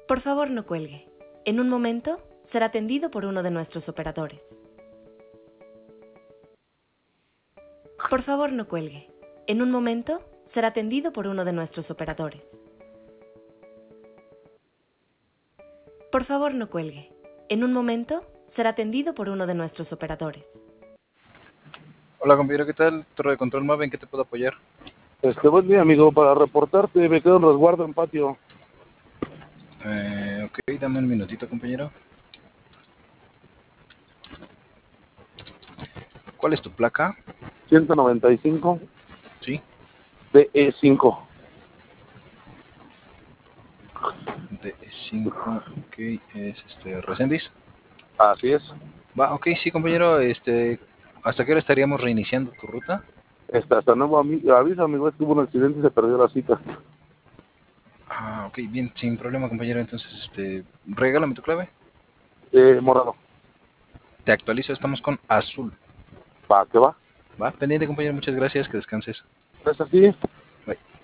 Por favor, no cuelgue. En un momento será atendido por uno de nuestros operadores. Por favor, no cuelgue. En un momento será atendido por uno de nuestros operadores. Por favor, no cuelgue. En un momento será atendido por uno de nuestros operadores. Hola compañero, ¿qué tal? Torre de control Mave, ¿en qué te puedo apoyar? Buen día, amigo. Para reportarte, me quedo en resguardo en patio. Ok, dame un minutito, compañero. ¿Cuál es tu placa? 195 Sí, DE5. DE5, ok, es Resendiz. Así es. Va, ok, sí, compañero, ¿hasta qué hora estaríamos reiniciando tu ruta? Hasta nuevo aviso, amigo. Es que hubo un accidente y se perdió la cita. Ah, ok, bien, sin problema, compañero. Entonces, regálame tu clave. Morado. Te actualizo, estamos con azul. Va, ¿qué va? Va, pendiente, compañero, muchas gracias, que descanses. ¿Es así? Bye.